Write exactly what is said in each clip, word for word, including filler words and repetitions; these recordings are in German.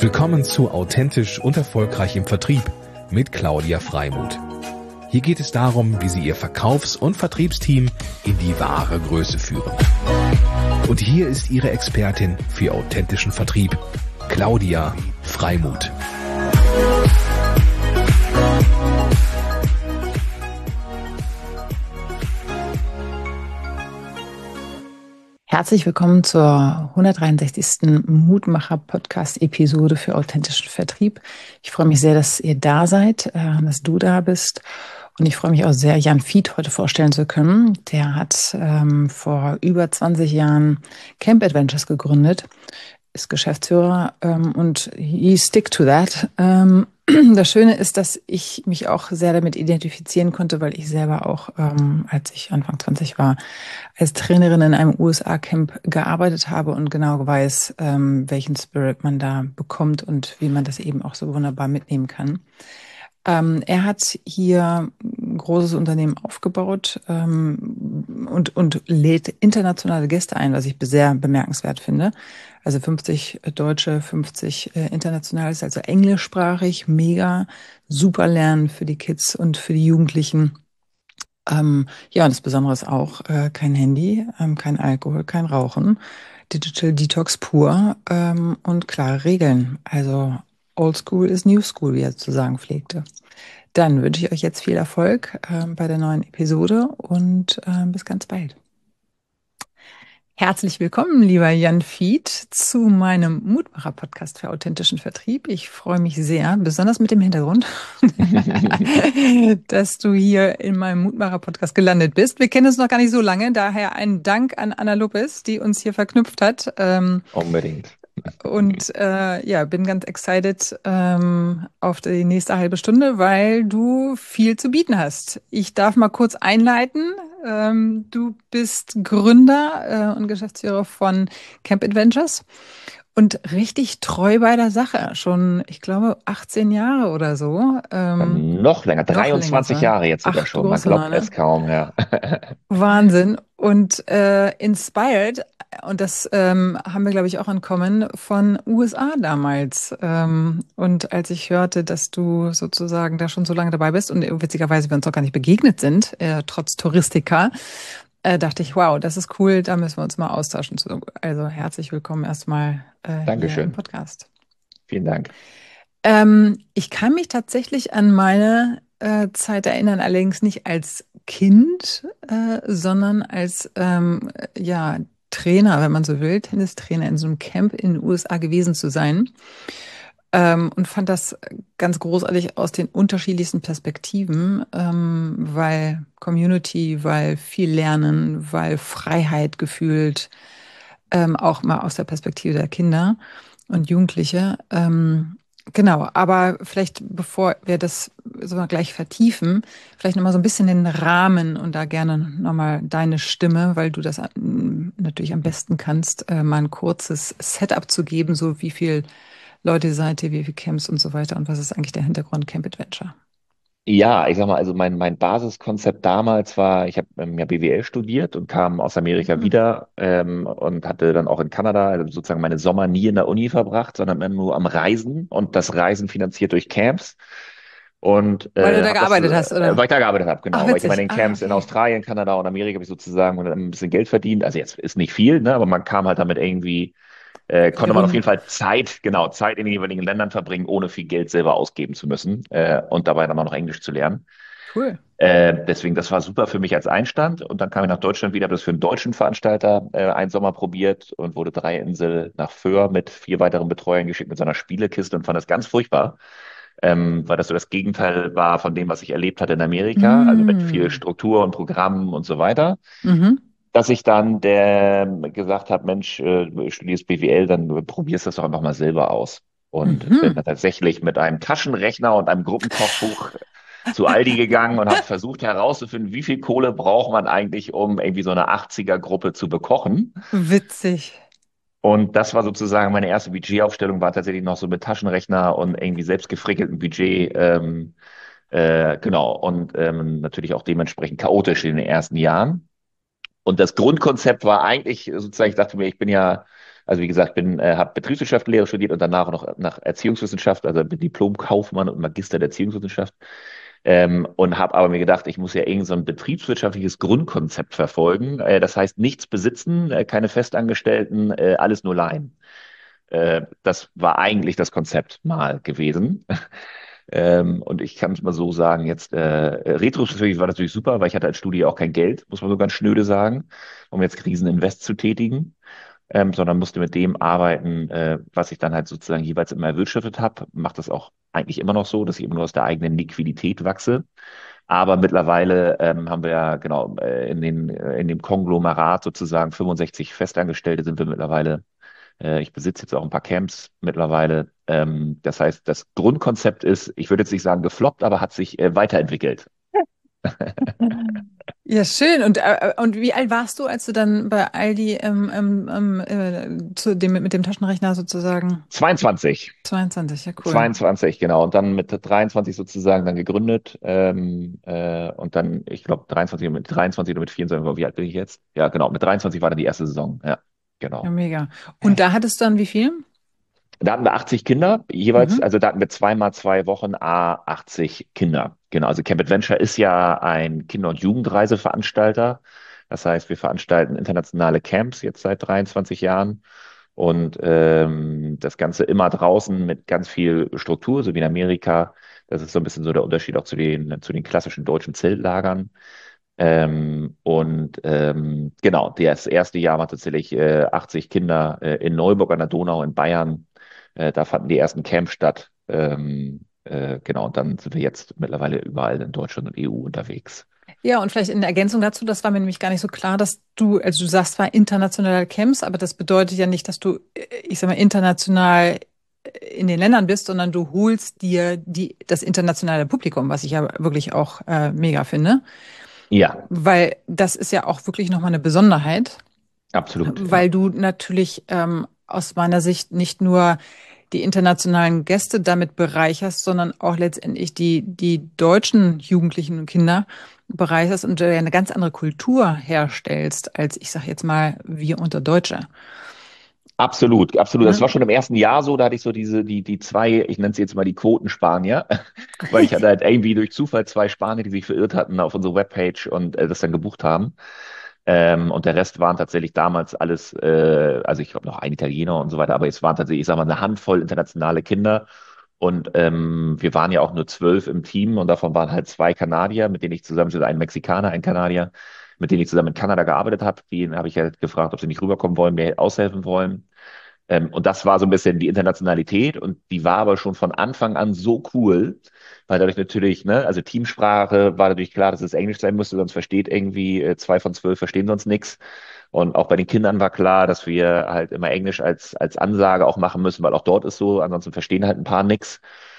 Willkommen zu Authentisch und Erfolgreich im Vertrieb mit Claudia Freimuth. Hier geht es darum, wie Sie Ihr Verkaufs- und Vertriebsteam in die wahre Größe führen. Und hier ist Ihre Expertin für authentischen Vertrieb, Claudia Freimuth. Herzlich willkommen zur hundertdreiundsechzigsten Mutmacher-Podcast-Episode für authentischen Vertrieb. Ich freue mich sehr, dass ihr da seid, dass du da bist. Und ich freue mich auch sehr, Jan Fied heute vorstellen zu können. Der hat ähm, vor über zwanzig Jahren Camp Adventures gegründet, ist Geschäftsführer ähm, und he stick to that. Ähm, Das Schöne ist, dass ich mich auch sehr damit identifizieren konnte, weil ich selber auch, ähm, als ich Anfang zwanzig war, als Trainerin in einem U S A-Camp gearbeitet habe und genau weiß, ähm, welchen Spirit man da bekommt und wie man das eben auch so wunderbar mitnehmen kann. Ähm, er hat hier ein großes Unternehmen aufgebaut ähm, und, und lädt internationale Gäste ein, was ich sehr bemerkenswert finde. Also fünfzig Deutsche, fünfzig äh, internationales, also englischsprachig, mega, super Lernen für die Kids und für die Jugendlichen. Ähm, ja, und das Besondere ist auch äh, kein Handy, ähm, kein Alkohol, kein Rauchen, Digital Detox pur ähm, und klare Regeln. Also Old School ist New School, wie er zu sagen pflegte. Dann wünsche ich euch jetzt viel Erfolg äh, bei der neuen Episode und äh, bis ganz bald. Herzlich willkommen, lieber Jan Fied, zu meinem Mutmacher-Podcast für authentischen Vertrieb. Ich freue mich sehr, besonders mit dem Hintergrund, dass du hier in meinem Mutmacher-Podcast gelandet bist. Wir kennen uns noch gar nicht so lange, daher ein Dank an Anna Lopez, die uns hier verknüpft hat. Ähm, Unbedingt. Und äh, ja, bin ganz excited ähm, auf die nächste halbe Stunde, weil du viel zu bieten hast. Ich darf mal kurz einleiten. Ähm, du bist Gründer äh, und Geschäftsführer von Camp Adventures und richtig treu bei der Sache. Schon, ich glaube, achtzehn Jahre oder so. Ähm, Noch länger, noch länger dreiundzwanzig sogar. Jahre jetzt sogar Ach, du schon. Man große glaubt Neune. es kaum, ja. Wahnsinn. Und äh, inspired, und das ähm, haben wir, glaube ich, auch in Common, von U S A damals. Ähm, und als ich hörte, dass du sozusagen da schon so lange dabei bist und witzigerweise wir uns auch gar nicht begegnet sind, äh, trotz Touristika, äh, dachte ich, wow, das ist cool, da müssen wir uns mal austauschen. Also herzlich willkommen erstmal äh, hier im Dankeschön. Podcast. Vielen Dank. Ähm, ich kann mich tatsächlich an meine äh, Zeit erinnern, allerdings nicht als Kind, äh, sondern als ähm, ja, Trainer, wenn man so will, Tennistrainer in so einem Camp in den U S A gewesen zu sein. Ähm, und fand das ganz großartig aus den unterschiedlichsten Perspektiven, ähm, weil Community, weil viel Lernen, weil Freiheit gefühlt, ähm, auch mal aus der Perspektive der Kinder und Jugendliche. Ähm, genau, aber vielleicht, bevor wir das so mal gleich vertiefen, vielleicht nochmal so ein bisschen den Rahmen und da gerne nochmal deine Stimme, weil du das ähm, natürlich am besten kannst, äh, mal ein kurzes Setup zu geben, so wie viel Leute seid ihr, wie viele Camps und so weiter und was ist eigentlich der Hintergrund Camp Adventure? Ja, ich sag mal, also mein, mein Basiskonzept damals war, ich habe ähm, ja B W L studiert und kam aus Amerika Mhm. wieder ähm, und hatte dann auch in Kanada also sozusagen meine Sommer nie in der Uni verbracht, sondern immer nur am Reisen und das Reisen finanziert durch Camps. Und Weil du äh, da habe das, gearbeitet hast, äh, oder? weil ich da gearbeitet habe, Ach, genau. Weil ich habe in witzig. den Ah, Camps in okay. Australien, Kanada und Amerika habe ich sozusagen ein bisschen Geld verdient. Also jetzt ist nicht viel, ne, aber man kam halt damit irgendwie äh, konnte man auf jeden Verdienen. Fall Zeit, genau, Zeit in den jeweiligen Ländern verbringen, ohne viel Geld selber ausgeben zu müssen äh, und dabei dann auch noch Englisch zu lernen. Cool. Äh, deswegen, das war super für mich als Einstand. Und dann kam ich nach Deutschland wieder, habe das für einen deutschen Veranstalter äh, einen Sommer probiert und wurde drei Insel nach Föhr mit vier weiteren Betreuern geschickt mit so einer Spielekiste und fand das ganz furchtbar, ähm, weil das so das Gegenteil war von dem, was ich erlebt hatte in Amerika, also mit viel Mm. Struktur und Programmen und so weiter, Mhm. dass ich dann der gesagt habe, Mensch, äh, du studierst B W L, dann probierst das doch einfach mal selber aus. Und bin dann Mhm. tatsächlich mit einem Taschenrechner und einem Gruppenkochbuch zu Aldi gegangen und habe versucht herauszufinden, wie viel Kohle braucht man eigentlich, um irgendwie so eine achtziger-Gruppe zu bekochen. Witzig. Und das war sozusagen meine erste Budgetaufstellung, war tatsächlich noch so mit Taschenrechner und irgendwie selbst gefrickeltem Budget. Ähm, äh, genau. Und ähm, natürlich auch dementsprechend chaotisch in den ersten Jahren. Und das Grundkonzept war eigentlich sozusagen, ich dachte mir, ich bin ja Also wie gesagt, bin, äh, habe Betriebswirtschaftslehre studiert und danach noch nach Erziehungswissenschaft, also bin Diplom-Kaufmann und Magister der Erziehungswissenschaft. Ähm, und habe aber mir gedacht, ich muss ja irgend so ein betriebswirtschaftliches Grundkonzept verfolgen. Äh, das heißt, nichts besitzen, äh, keine Festangestellten, äh, alles nur leihen. Äh, das war eigentlich das Konzept mal gewesen. Ähm, und ich kann es mal so sagen, jetzt äh, retrospektiv war das natürlich super, weil ich hatte als Studie auch kein Geld, muss man so ganz schnöde sagen, um jetzt Kriseninvest zu tätigen, ähm, sondern musste mit dem arbeiten, äh, was ich dann halt sozusagen jeweils immer erwirtschaftet habe. Mache das auch eigentlich immer noch so, dass ich immer nur aus der eigenen Liquidität wachse. Aber mittlerweile ähm, haben wir ja genau äh, in den, äh, in dem Konglomerat sozusagen fünfundsechzig Festangestellte sind wir mittlerweile. Äh, ich besitze jetzt auch ein paar Camps mittlerweile. Ähm, das heißt, das Grundkonzept ist, ich würde jetzt nicht sagen gefloppt, aber hat sich äh, weiterentwickelt. Ja, schön. Und, äh, und wie alt warst du, als du dann bei Aldi ähm, ähm, ähm, äh, zu dem, mit dem Taschenrechner sozusagen zweiundzwanzig. zweiundzwanzig, ja cool. zweiundzwanzig, genau. Und dann mit dreiundzwanzig sozusagen dann gegründet. Ähm, äh, und dann, ich glaube, dreiundzwanzig, mit dreiundzwanzig oder mit vierundzwanzig, wie alt bin ich jetzt? Ja, genau. Mit dreiundzwanzig war dann die erste Saison. Ja, Ja, genau. mega. Und da hattest du dann wie viel? Da hatten wir achtzig Kinder jeweils, Mhm. also da hatten wir zweimal zwei Wochen, a achtzig Kinder. Genau, also Camp Adventure ist ja ein Kinder- und Jugendreiseveranstalter. Das heißt, wir veranstalten internationale Camps jetzt seit dreiundzwanzig Jahren und ähm, das Ganze immer draußen mit ganz viel Struktur, so wie in Amerika. Das ist so ein bisschen so der Unterschied auch zu den, zu den klassischen deutschen Zeltlagern. Ähm, und ähm, genau, das erste Jahr war tatsächlich äh, achtzig Kinder äh, in Neuburg an der Donau in Bayern. Äh, da fanden die ersten Camps statt. Ähm, äh, genau, und dann sind wir jetzt mittlerweile überall in Deutschland und E U unterwegs. Ja, und vielleicht in Ergänzung dazu, das war mir nämlich gar nicht so klar, dass du, also du sagst zwar internationale Camps, aber das bedeutet ja nicht, dass du, äh, ich sag mal, international äh, in den Ländern bist, sondern du holst dir die, das internationale Publikum, was ich ja wirklich auch äh, mega finde. Ja, Weil das ist ja auch wirklich nochmal eine Besonderheit, absolut. Ja. weil du natürlich ähm, aus meiner Sicht nicht nur die internationalen Gäste damit bereicherst, sondern auch letztendlich die, die deutschen Jugendlichen und Kinder bereicherst und äh, eine ganz andere Kultur herstellst, als ich sage jetzt mal wir unter Deutsche. Absolut, absolut. Das Ne? war schon im ersten Jahr so, da hatte ich so diese, die, die zwei, ich nenne sie jetzt mal die Quotenspanier, weil ich hatte halt irgendwie durch Zufall zwei Spanier, die sich verirrt hatten auf unsere Webpage und äh, das dann gebucht haben. Ähm, und der Rest waren tatsächlich damals alles, äh, also ich glaube noch ein Italiener und so weiter, aber es waren tatsächlich, ich sag mal, eine Handvoll internationale Kinder. Und ähm, wir waren ja auch nur zwölf im Team und davon waren halt zwei Kanadier, mit denen ich zusammen, also ein Mexikaner, ein Kanadier, mit denen ich zusammen in Kanada gearbeitet habe. Die habe ich halt gefragt, ob sie nicht rüberkommen wollen, mir aushelfen wollen. Ähm, und das war so ein bisschen die Internationalität und die war aber schon von Anfang an so cool, weil dadurch natürlich, ne, also Teamsprache war natürlich klar, dass es Englisch sein musste, sonst versteht irgendwie äh, zwei von zwölf verstehen sonst nichts. Und auch bei den Kindern war klar, dass wir halt immer Englisch als, als Ansage auch machen müssen, weil auch dort ist so, ansonsten verstehen halt ein paar nix.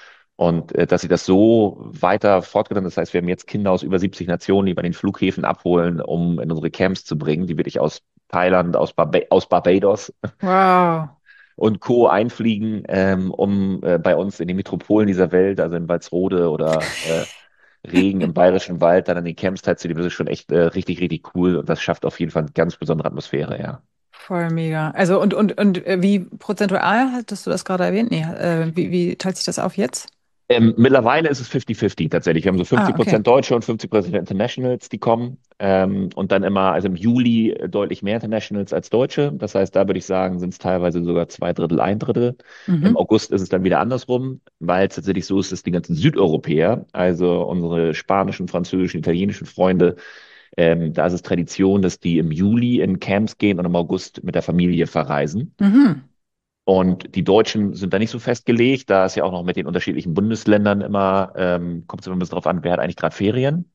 Und äh, dass sie das so weiter fortgesetzt, das heißt, wir haben jetzt Kinder aus über siebzig Nationen, die bei den Flughäfen abholen, um in unsere Camps zu bringen, die wirklich aus Thailand, aus, Barba aus Barbados Wow. und Co. einfliegen, ähm, um äh, bei uns in die Metropolen dieser Welt, also in Walsrode oder äh, Regen im Bayerischen Wald, dann an den Camps teilzunehmen. Das ist schon echt äh, richtig, richtig cool und das schafft auf jeden Fall eine ganz besondere Atmosphäre, ja. Voll mega. Also und, und, und äh, wie prozentual hattest du das gerade erwähnt? Nee, äh, wie, wie teilt sich das auf jetzt? Ähm, mittlerweile ist es fünfzig fünfzig tatsächlich. Wir haben so Ah, fünfzig okay. Prozent Deutsche und fünfzig Prozent Internationals, die kommen. Ähm, und dann immer, also im Juli äh, deutlich mehr Internationals als Deutsche. Das heißt, da würde ich sagen, sind es teilweise sogar zwei Drittel, ein Drittel. Im Mhm. August ist es dann wieder andersrum, weil es tatsächlich so ist, dass die ganzen Südeuropäer, also unsere spanischen, französischen, italienischen Freunde, ähm, da ist es Tradition, dass die im Juli in Camps gehen und im August mit der Familie verreisen. Mhm. Und die Deutschen sind da nicht so festgelegt. Da ist ja auch noch mit den unterschiedlichen Bundesländern immer, ähm, kommt es immer ein bisschen drauf an, wer hat eigentlich gerade Ferien.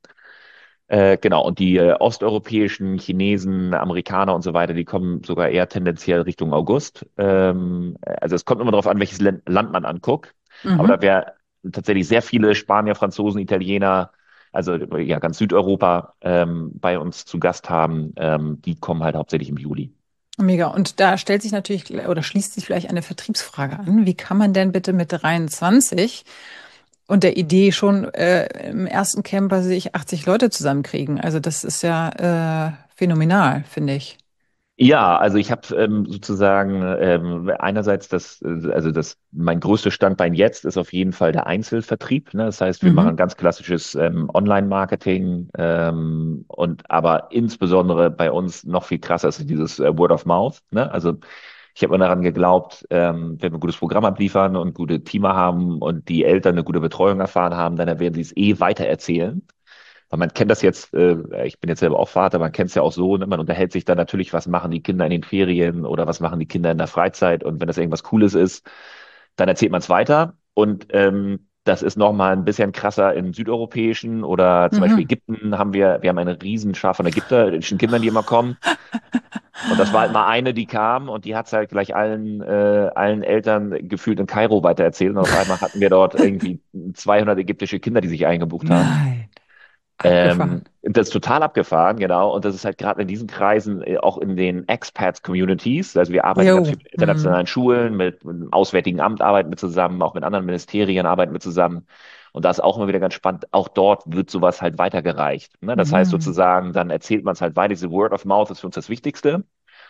Äh, genau, und die äh, osteuropäischen Chinesen, Amerikaner und so weiter, die kommen sogar eher tendenziell Richtung August. Ähm, also es kommt immer darauf an, welches Len- Land man anguckt. Aber da Mhm. wäre tatsächlich sehr viele Spanier, Franzosen, Italiener, also ja ganz Südeuropa ähm, bei uns zu Gast haben. Ähm, die kommen halt hauptsächlich im Juli. Mega. Und da stellt sich natürlich oder schließt sich vielleicht eine Vertriebsfrage an. Wie kann man denn bitte mit dreiundzwanzig und der Idee schon äh, im ersten Camp bei sich achtzig Leute zusammenkriegen? Also das ist ja äh, phänomenal, finde ich. Ja, also ich habe ähm, sozusagen ähm, einerseits das, äh, also das, mein größtes Standbein jetzt ist auf jeden Fall der Einzelvertrieb. Ne? Das heißt, wir machen Mhm. ganz klassisches ähm, Online-Marketing ähm, und aber insbesondere bei uns noch viel krasser ist dieses äh, Word of Mouth. Ne? Also ich habe immer daran geglaubt, ähm, wenn wir ein gutes Programm abliefern und gute Teamer haben und die Eltern eine gute Betreuung erfahren haben, dann werden sie es eh weitererzählen. Weil man kennt das jetzt, äh, ich bin jetzt selber auch Vater, man kennt es ja auch so, ne? Man unterhält sich dann natürlich, was machen die Kinder in den Ferien oder was machen die Kinder in der Freizeit und wenn das irgendwas Cooles ist, dann erzählt man es weiter und ähm, das ist nochmal ein bisschen krasser in südeuropäischen oder zum Beispiel Mhm. Ägypten haben wir, wir haben eine Riesenschar von ägyptischen Kindern, die immer kommen und das war halt mal eine, die kam und die hat es halt gleich allen, äh, allen Eltern gefühlt in Kairo weitererzählt und auf einmal hatten wir dort irgendwie zweihundert ägyptische Kinder, die sich eingebucht haben. Nein, Ähm, abgefahren. das ist total abgefahren, genau. Und das ist halt gerade in diesen Kreisen, äh, auch in den Expats-Communities. Also wir arbeiten ganz Jo. viel mit Mhm. internationalen Schulen, mit, mit dem Auswärtigen Amt arbeiten wir zusammen, auch mit anderen Ministerien arbeiten wir zusammen. Und da ist auch immer wieder ganz spannend, auch dort wird sowas halt weitergereicht. Ne? Das heißt Mhm. sozusagen, dann erzählt man es halt weiter. Diese Word of Mouth ist für uns das Wichtigste.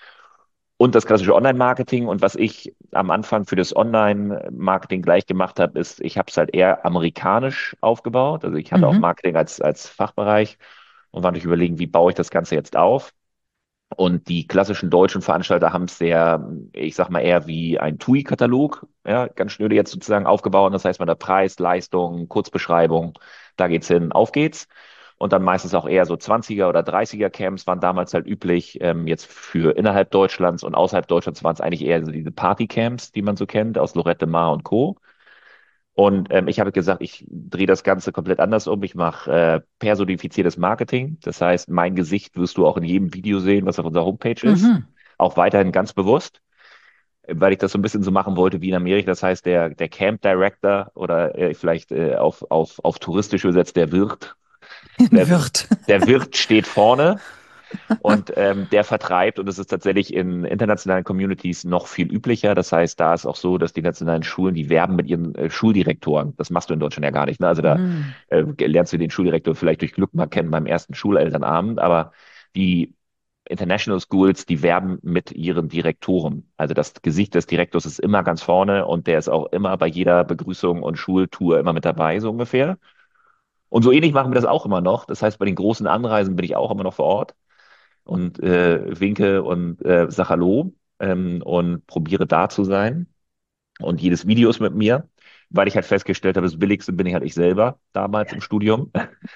Und das klassische Online-Marketing. Und was ich am Anfang für das Online-Marketing gleich gemacht habe, ist, ich habe es halt eher amerikanisch aufgebaut. Also ich hatte auch Mhm. Marketing als, als Fachbereich und war durch überlegen, wie baue ich das Ganze jetzt auf. Und die klassischen deutschen Veranstalter haben es sehr, ich sag mal, eher wie ein T U I-Katalog, ja, ganz schnöde jetzt sozusagen aufgebaut. Das heißt, man hat Preis, Leistung, Kurzbeschreibung, da geht's hin, auf geht's. Und dann meistens auch eher so zwanziger oder dreißiger Camps waren damals halt üblich. Ähm, jetzt für innerhalb Deutschlands und außerhalb Deutschlands waren es eigentlich eher so diese Party-Camps, die man so kennt, aus Lorette Mar und Co. Und ähm, ich habe gesagt, ich drehe das Ganze komplett anders um. Ich mache äh, personifiziertes Marketing. Das heißt, mein Gesicht wirst du auch in jedem Video sehen, was auf unserer Homepage ist. Mhm. Auch weiterhin ganz bewusst, äh, weil ich das so ein bisschen so machen wollte wie in Amerika. Das heißt, der, der Camp Director oder äh, vielleicht äh, auf, auf, auf touristisch übersetzt der Wirt. Der, Wird. der Wirt steht vorne und ähm, der vertreibt, und das ist tatsächlich in internationalen Communities noch viel üblicher. Das heißt, da ist auch so, dass die nationalen Schulen, die werben mit ihren äh, Schuldirektoren. Das machst du in Deutschland ja gar nicht. Ne? Also da Mhm. äh, lernst du den Schuldirektor vielleicht durch Glück mal kennen beim ersten Schulelternabend, aber die International Schools, die werben mit ihren Direktoren. Also das Gesicht des Direktors ist immer ganz vorne und der ist auch immer bei jeder Begrüßung und Schultour immer mit dabei, so ungefähr. Und so ähnlich machen wir das auch immer noch. Das heißt, bei den großen Anreisen bin ich auch immer noch vor Ort und äh, winke und äh, sag Hallo ähm, und probiere da zu sein. Und jedes Video ist mit mir, weil ich halt festgestellt habe, das Billigste bin ich halt ich selber damals im Studium.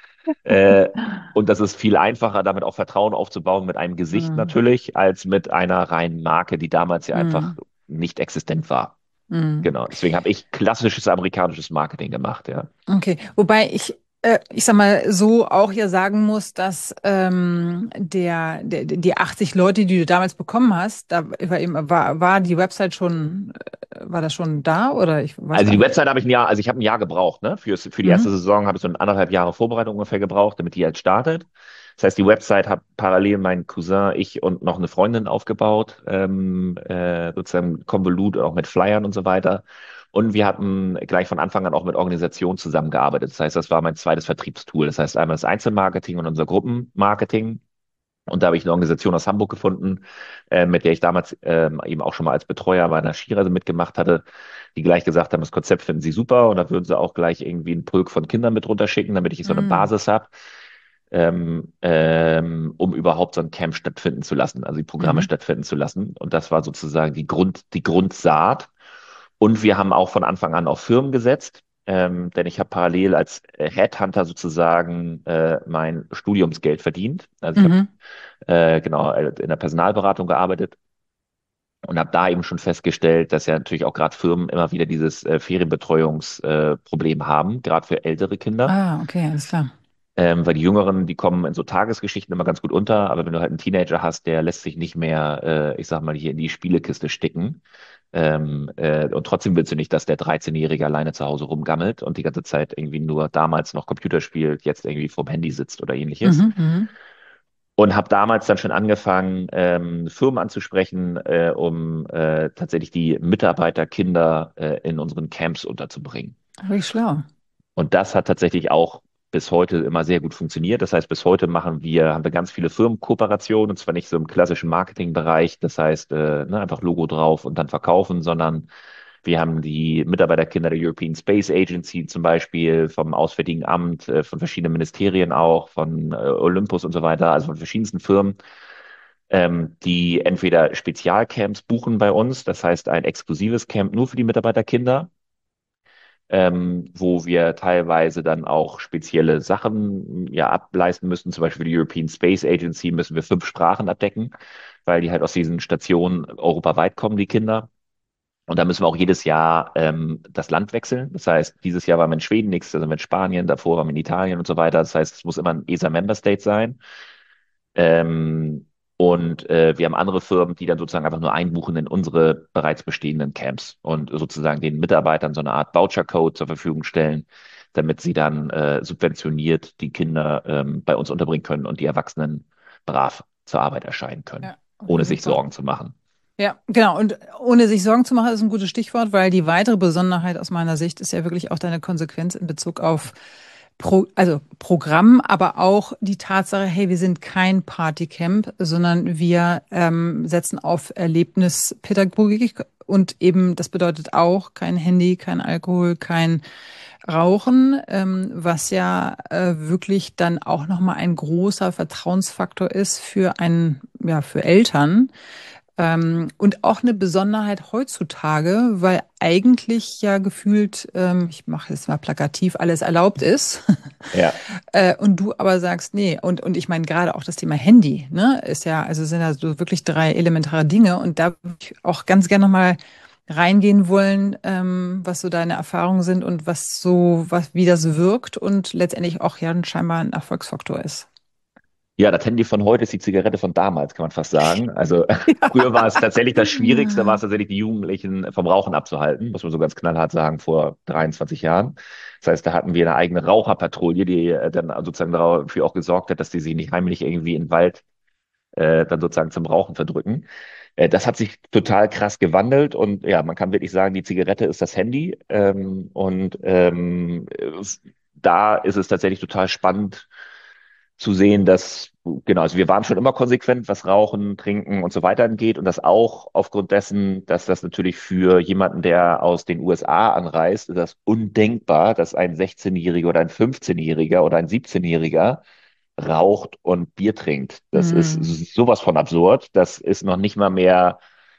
Äh, und das ist viel einfacher, damit auch Vertrauen aufzubauen mit einem Gesicht Mhm. natürlich, als mit einer reinen Marke, die damals ja einfach Mhm. nicht existent war. Mhm. Genau. Deswegen habe ich klassisches amerikanisches Marketing gemacht, ja. Okay, wobei ich, äh, ich sag mal, so auch ja sagen muss, dass ähm, der, der, die achtzig Leute, die du damals bekommen hast, da war, eben, war, war die Website schon, äh, war das schon da oder ich weiß Also gar die nicht. Website habe ich ein Jahr, also ich habe ein Jahr gebraucht, ne? Für, für die erste Mhm. Saison habe ich so ein anderthalb Jahre Vorbereitung ungefähr gebraucht, damit die halt startet. Das heißt, die Website hat parallel mein Cousin, ich und noch eine Freundin aufgebaut, ähm, äh, sozusagen Konvolut, auch mit Flyern und so weiter. Und wir hatten gleich von Anfang an auch mit Organisationen zusammengearbeitet. Das heißt, das war mein zweites Vertriebstool. Das heißt, einmal das Einzelmarketing und unser Gruppenmarketing. Und da habe ich eine Organisation aus Hamburg gefunden, äh, mit der ich damals ähm, eben auch schon mal als Betreuer bei einer Skireise mitgemacht hatte, die gleich gesagt haben, das Konzept finden sie super und da würden sie auch gleich irgendwie einen Pulk von Kindern mit runterschicken, damit ich so eine Mhm. Basis habe, ähm, ähm, um überhaupt so ein Camp stattfinden zu lassen, also die Programme Mhm. stattfinden zu lassen. Und das war sozusagen die Grund, die Grundsaat. Und wir haben auch von Anfang an auf Firmen gesetzt. Ähm, denn ich habe parallel als äh, Headhunter sozusagen äh, mein Studiumsgeld verdient. Also ich habe Mhm. äh, genau, äh, in der Personalberatung gearbeitet und habe da eben schon festgestellt, dass ja natürlich auch gerade Firmen immer wieder dieses äh, Ferienbetreuungsproblem äh, Problem haben, gerade für ältere Kinder. Ah, okay, alles klar. Ähm, weil die Jüngeren, die kommen in so Tagesgeschichten immer ganz gut unter, aber wenn du halt einen Teenager hast, der lässt sich nicht mehr, äh, ich sag mal, hier in die Spielekiste sticken. Ähm, äh, und trotzdem willst du nicht, dass der dreizehn-Jährige alleine zu Hause rumgammelt und die ganze Zeit irgendwie nur damals noch Computer spielt, jetzt irgendwie vorm Handy sitzt oder ähnliches. Mhm. Mhm. Und habe damals dann schon angefangen, ähm, Firmen anzusprechen, äh, um äh, tatsächlich die Mitarbeiterkinder äh, in unseren Camps unterzubringen. Wirklich schlau. Und das hat tatsächlich auch bis heute immer sehr gut funktioniert. Das heißt, bis heute machen wir, haben wir ganz viele Firmenkooperationen, und zwar nicht so im klassischen Marketingbereich, das heißt, äh, ne, einfach Logo drauf und dann verkaufen, sondern wir haben die Mitarbeiterkinder der European Space Agency zum Beispiel, vom Auswärtigen Amt, äh, von verschiedenen Ministerien auch, von äh, Olympus und so weiter, also von verschiedensten Firmen, ähm, die entweder Spezialcamps buchen bei uns, das heißt ein exklusives Camp nur für die Mitarbeiterkinder, ähm, wo wir teilweise dann auch spezielle Sachen ja ableisten müssen. Zum Beispiel für die European Space Agency müssen wir fünf Sprachen abdecken, weil die halt aus diesen Stationen europaweit kommen, die Kinder. Und da müssen wir auch jedes Jahr ähm, das Land wechseln. Das heißt, dieses Jahr waren wir in Schweden, nächstes Jahr sind wir in Spanien, davor waren wir in Italien und so weiter. Das heißt, es muss immer ein E S A-Member State sein. Ähm, und äh, wir haben andere Firmen, die dann sozusagen einfach nur einbuchen in unsere bereits bestehenden Camps und sozusagen den Mitarbeitern so eine Art Voucher-Code zur Verfügung stellen, damit sie dann äh, subventioniert die Kinder ähm, bei uns unterbringen können und die Erwachsenen brav zur Arbeit erscheinen können, Ja, okay, ohne sich super. Sorgen zu machen. Ja, genau. Und ohne sich Sorgen zu machen, ist ein gutes Stichwort, weil die weitere Besonderheit aus meiner Sicht ist ja wirklich auch deine Konsequenz in Bezug auf Pro, also Programm, aber auch die Tatsache, hey, wir sind kein Partycamp, sondern wir ähm, setzen auf Erlebnispädagogik und eben, das bedeutet auch kein Handy, kein Alkohol, kein Rauchen, ähm, was ja äh, wirklich dann auch nochmal ein großer Vertrauensfaktor ist für einen, ja, für Eltern. Ähm, und auch eine Besonderheit heutzutage, weil eigentlich ja gefühlt, ähm, ich mache jetzt mal plakativ, alles erlaubt ist. Ja. Äh, und du aber sagst, nee, und, und ich meine gerade auch das Thema Handy, ne, ist ja, also sind ja so wirklich drei elementare Dinge. Und da würde ich auch ganz gerne nochmal reingehen wollen, ähm, was so deine Erfahrungen sind und was so, was, wie das wirkt und letztendlich auch ja scheinbar ein Erfolgsfaktor ist. Ja, das Handy von heute ist die Zigarette von damals, kann man fast sagen. Also früher war es tatsächlich das Schwierigste, war es tatsächlich die Jugendlichen vom Rauchen abzuhalten, muss man so ganz knallhart sagen, vor dreiundzwanzig Jahren. Das heißt, da hatten wir eine eigene Raucherpatrouille, die äh, dann sozusagen dafür auch gesorgt hat, dass die sich nicht heimlich irgendwie in den Wald äh, dann sozusagen zum Rauchen verdrücken. Äh, das hat sich total krass gewandelt, und ja, man kann wirklich sagen, die Zigarette ist das Handy. Ähm, und ähm, es- da ist es tatsächlich total spannend zu sehen, dass, genau, also wir waren schon immer konsequent, was Rauchen, Trinken und so weiter angeht, und das auch aufgrund dessen, dass das natürlich für jemanden, der aus den U S A anreist, ist das undenkbar, dass ein sechzehnjähriger oder ein fünfzehnjähriger oder ein siebzehnjähriger raucht und Bier trinkt. Das ist Hm. sowas von absurd. Das ist noch nicht mal mehr,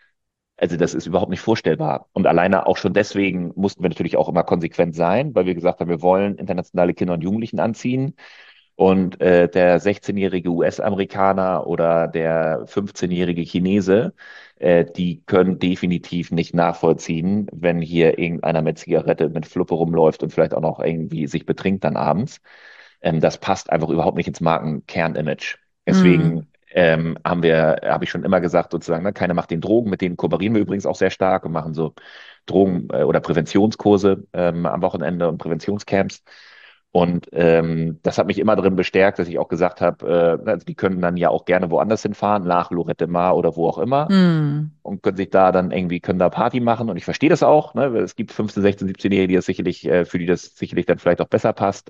also das ist überhaupt nicht vorstellbar. Und alleine auch schon deswegen mussten wir natürlich auch immer konsequent sein, weil wir gesagt haben, wir wollen internationale Kinder und Jugendlichen anziehen. Und äh, der sechzehnjährige U S-Amerikaner oder der fünfzehnjährige Chinese, äh, die können definitiv nicht nachvollziehen, wenn hier irgendeiner mit Zigarette, mit Fluppe rumläuft und vielleicht auch noch irgendwie sich betrinkt dann abends. Ähm, das passt einfach überhaupt nicht ins Markenkernimage. Hm. Deswegen ähm, haben wir, habe ich schon immer gesagt, sozusagen, ne, keiner macht den Drogen, mit denen kooperieren wir übrigens auch sehr stark und machen so Drogen- äh, oder Präventionskurse ähm, am Wochenende und Präventionscamps. Und ähm, das hat mich immer drin bestärkt, dass ich auch gesagt habe, äh, also die können dann ja auch gerne woanders hinfahren, nach Lorette Mar oder wo auch immer, Hm. und können sich da dann irgendwie, können da Party machen. Und ich verstehe das auch, ne? Weil es gibt fünfzehn, sechzehn, siebzehn-Jährige, die das sicherlich, äh, für die das sicherlich dann vielleicht auch besser passt.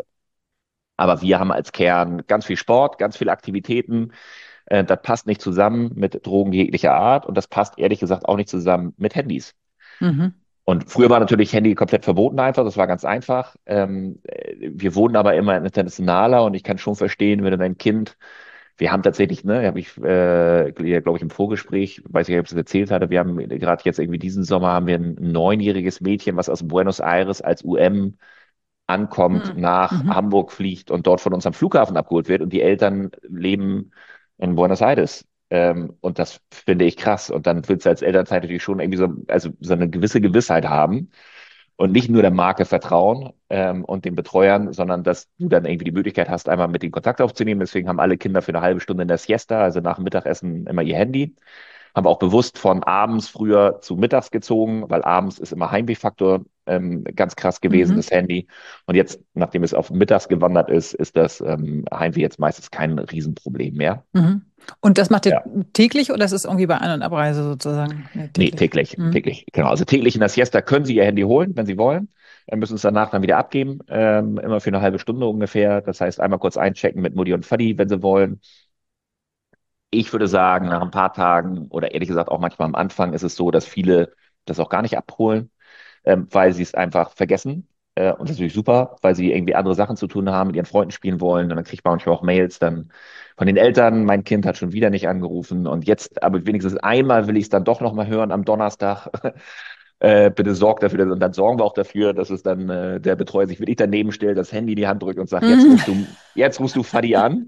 Aber wir haben als Kern ganz viel Sport, ganz viele Aktivitäten. Äh, das passt nicht zusammen mit Drogen jeglicher Art, und das passt ehrlich gesagt auch nicht zusammen mit Handys. Mhm. Und früher war natürlich Handy komplett verboten einfach, das war ganz einfach. Ähm, äh, wir wurden aber immer internationaler, und ich kann schon verstehen, wenn du dein Kind, wir haben tatsächlich, ne, habe ich, äh, glaube ich, im Vorgespräch, weiß ich nicht, ob ich das erzählt hatte, wir haben gerade jetzt irgendwie diesen Sommer haben wir ein neunjähriges Mädchen, was aus Buenos Aires als U M ankommt, Hm. nach Mhm. Hamburg fliegt und dort von uns am Flughafen abgeholt wird, und die Eltern leben in Buenos Aires. Ähm, und das finde ich krass. Und dann willst du als Elternzeit natürlich schon irgendwie so, also so eine gewisse Gewissheit haben und nicht nur der Marke vertrauen ähm, und den Betreuern, sondern dass du dann irgendwie die Möglichkeit hast, einmal mit den Kontakt aufzunehmen. Deswegen haben alle Kinder für eine halbe Stunde in der Siesta, also nach dem Mittagessen, immer ihr Handy. Haben auch bewusst von abends früher zu mittags gezogen, weil abends ist immer Heimwehfaktor ähm, ganz krass gewesen, Mhm. das Handy. Und jetzt, nachdem es auf mittags gewandert ist, ist das ähm, Heimweh jetzt meistens kein Riesenproblem mehr. Mhm. Und das macht ihr Ja. täglich oder ist es irgendwie bei Ein- und Abreise sozusagen? Nee, Nee, täglich. täglich, Mhm. täglich. Genau. Also täglich in der Siesta können Sie Ihr Handy holen, wenn Sie wollen. Dann müssen es danach dann wieder abgeben, ähm, immer für eine halbe Stunde ungefähr. Das heißt, einmal kurz einchecken mit Mutti und Vati, wenn Sie wollen. Ich würde sagen, nach ein paar Tagen oder ehrlich gesagt auch manchmal am Anfang ist es so, dass viele das auch gar nicht abholen, ähm, weil sie es einfach vergessen. Äh, und das ist natürlich super, weil sie irgendwie andere Sachen zu tun haben, mit ihren Freunden spielen wollen. Und dann kriegt man manchmal auch Mails dann von den Eltern, mein Kind hat schon wieder nicht angerufen. Und jetzt, aber wenigstens einmal will ich es dann doch nochmal hören am Donnerstag. Äh, bitte sorgt dafür, und dann sorgen wir auch dafür, dass es dann äh, der Betreuer sich wirklich daneben stellt, das Handy in die Hand drückt und sagt, jetzt Mhm. rufst du, jetzt rufst du Fadi an.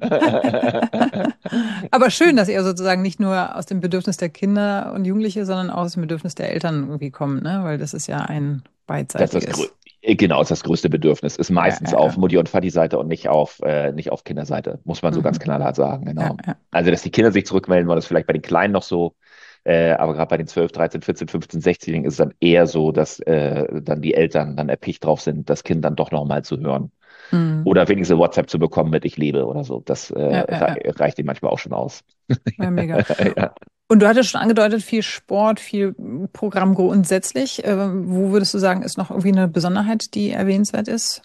Aber schön, dass ihr sozusagen nicht nur aus dem Bedürfnis der Kinder und Jugendliche, sondern auch aus dem Bedürfnis der Eltern irgendwie kommt, ne? Weil das ist ja ein Das ist das grö beidseitiges. äh, genau, ist das größte Bedürfnis. Ist Ja, meistens ja, auf ja. Mutti- und Vati-Seite und nicht auf, äh, nicht auf Kinderseite, muss man so ganz Mhm. knallhart sagen, Ja, genau. ja. Also, dass die Kinder sich zurückmelden, war das vielleicht bei den Kleinen noch so, äh, aber gerade bei den zwölf, dreizehn, vierzehn, fünfzehn, sechzehn-Jährigen ist es dann eher so, dass äh, dann die Eltern dann erpicht drauf sind, das Kind dann doch nochmal zu hören. Mhm. Oder wenigstens WhatsApp zu bekommen mit Ich lebe oder so. Das äh, Ja, ja, ja. rei reicht ihnen manchmal auch schon aus. Ja, mega. Ja. Und du hattest schon angedeutet, viel Sport, viel Programm grundsätzlich. Ähm, wo würdest du sagen, ist noch irgendwie eine Besonderheit, die erwähnenswert ist?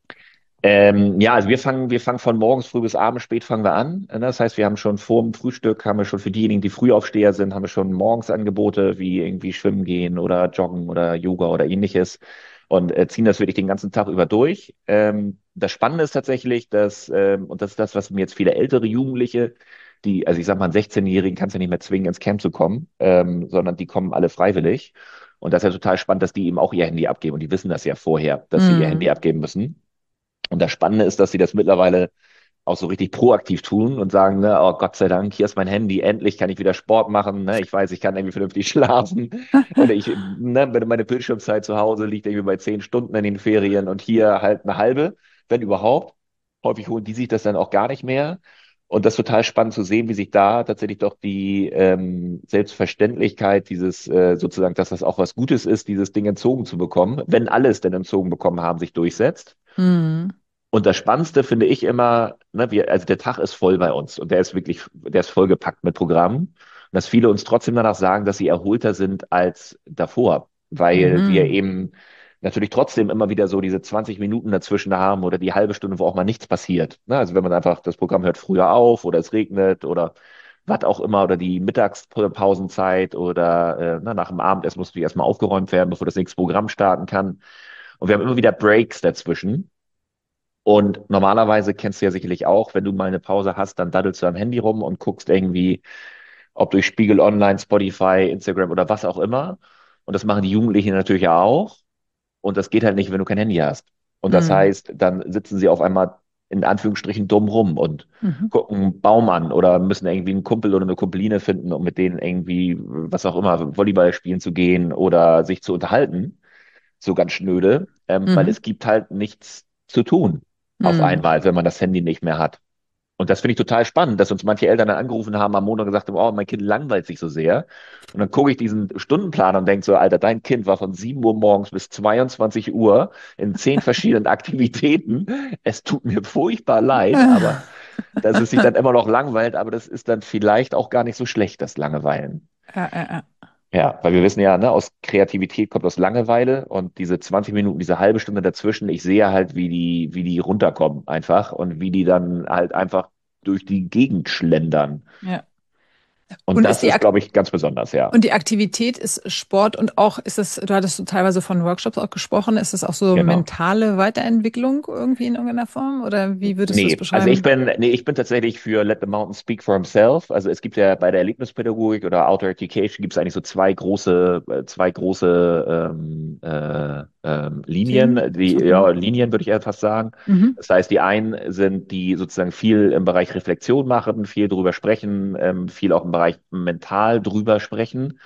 Ähm, ja, also wir fangen, wir fangen von morgens früh bis abends spät fangen wir an. Das heißt, wir haben schon vor dem Frühstück, haben wir schon für diejenigen, die Frühaufsteher sind, haben wir schon morgens Angebote wie irgendwie schwimmen gehen oder joggen oder Yoga oder ähnliches und äh, ziehen das wirklich den ganzen Tag über durch. Ähm, das Spannende ist tatsächlich, dass, ähm, und das ist das, was mir jetzt viele ältere Jugendliche, die, also ich sag mal, einen sechzehn-Jährigen kannst du nicht mehr zwingen, ins Camp zu kommen, ähm, sondern die kommen alle freiwillig. Und das ist ja total spannend, dass die eben auch ihr Handy abgeben. Und die wissen das ja vorher, dass sie ihr Handy Mhm. abgeben müssen. Und das Spannende ist, dass sie das mittlerweile auch so richtig proaktiv tun und sagen, ne, oh Gott sei Dank, hier ist mein Handy, endlich kann ich wieder Sport machen, ne, ich weiß, ich kann irgendwie vernünftig schlafen oder ich, ne, meine Bildschirmzeit zu Hause liegt irgendwie bei zehn Stunden in den Ferien und hier halt eine halbe, wenn überhaupt. Häufig holen die sich das dann auch gar nicht mehr. Und das ist total spannend zu sehen, wie sich da tatsächlich doch die ähm, Selbstverständlichkeit, dieses äh, sozusagen, dass das auch was Gutes ist, dieses Ding entzogen zu bekommen, wenn alle es denn entzogen bekommen haben, sich durchsetzt. Mhm. Und das Spannendste finde ich immer, ne, wir, also der Tag ist voll bei uns und der ist wirklich, der ist vollgepackt mit Programmen. Und dass viele uns trotzdem danach sagen, dass sie erholter sind als davor, weil wir Mhm. eben natürlich trotzdem immer wieder so diese zwanzig Minuten dazwischen haben oder die halbe Stunde, wo auch mal nichts passiert. Ne, also wenn man einfach, das Programm hört früher auf oder es regnet oder was auch immer oder die Mittagspausenzeit oder äh, na, nach dem Abendessen muss natürlich erstmal aufgeräumt werden, bevor das nächste Programm starten kann. Und wir haben immer wieder Breaks dazwischen. Und normalerweise kennst du ja sicherlich auch, wenn du mal eine Pause hast, dann daddelst du am Handy rum und guckst irgendwie, ob durch Spiegel Online, Spotify, Instagram oder was auch immer. Und das machen die Jugendlichen natürlich ja auch. Und das geht halt nicht, wenn du kein Handy hast. Und das Mhm. heißt, dann sitzen sie auf einmal in Anführungsstrichen dumm rum und Mhm. gucken einen Baum an oder müssen irgendwie einen Kumpel oder eine Kumpeline finden, um mit denen irgendwie, was auch immer, Volleyball spielen zu gehen oder sich zu unterhalten, so ganz schnöde, ähm, weil Mhm. es gibt halt nichts zu tun auf Mhm. einmal, wenn man das Handy nicht mehr hat. Und das finde ich total spannend, dass uns manche Eltern dann angerufen haben am Montag und gesagt haben, oh, mein Kind langweilt sich so sehr. Und dann gucke ich diesen Stundenplan und denke so, Alter, dein Kind war von sieben Uhr morgens bis zweiundzwanzig Uhr in zehn verschiedenen Aktivitäten. Es tut mir furchtbar leid, aber dass es sich dann immer noch langweilt, aber das ist dann vielleicht auch gar nicht so schlecht, das Langeweilen. Ja, ja, ja. Ja, weil wir wissen ja, ne, aus Kreativität kommt aus Langeweile und diese zwanzig Minuten, diese halbe Stunde dazwischen, ich sehe halt, wie die, wie die runterkommen einfach und wie die dann halt einfach durch die Gegend schlendern. Ja. Und Und ist das die ist, Ak glaube ich, ganz besonders, ja. und die Aktivität ist Sport und auch ist es, du hattest so teilweise von Workshops auch gesprochen, ist es auch so Genau. mentale Weiterentwicklung irgendwie in irgendeiner Form? Oder wie würdest du es Nee, also ich beschreiben? bin, nee, ich bin tatsächlich für Let the Mountain Speak for Himself. Also es gibt ja bei der Erlebnispädagogik oder Outdoor Education gibt es eigentlich so zwei große, äh, zwei große ähm, äh, ähm, Linien, Themen? die, So, ja, mhm. Linien würde ich eher fast sagen. Mhm. Das heißt, die einen sind, die sozusagen viel im Bereich Reflexion machen, viel drüber sprechen, ähm, viel auch im Bereich mental drüber sprechen.